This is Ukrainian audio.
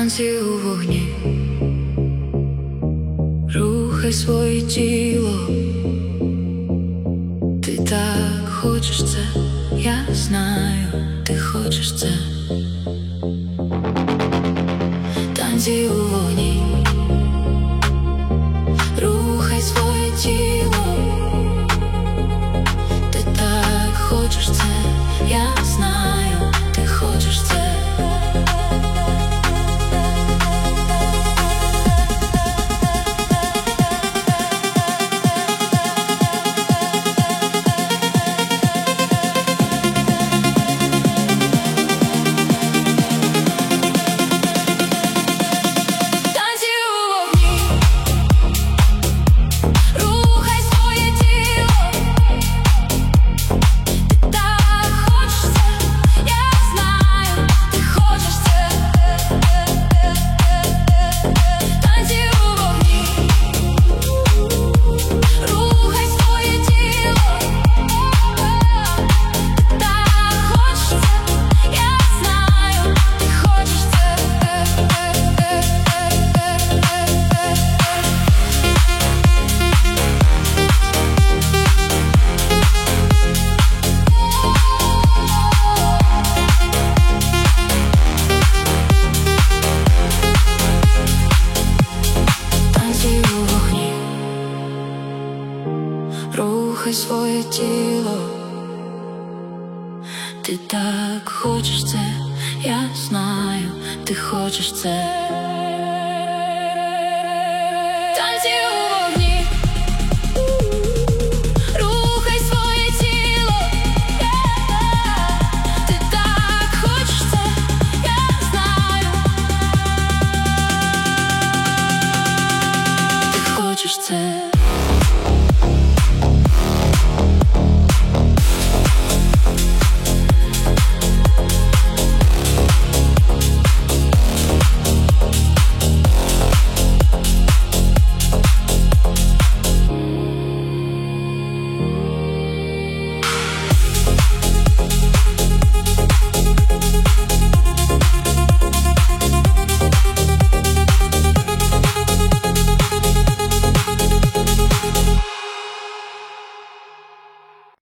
танці у вогні, рухай своє тіло. Ти так хочеш це, я знаю, ти хочеш це. Танці у вогні, рухай своє тіло. Ти так хочеш це, я знаю, ти хочеш це. Рухай своє тіло. Ти так хочеш це, я знаю, ти хочеш це.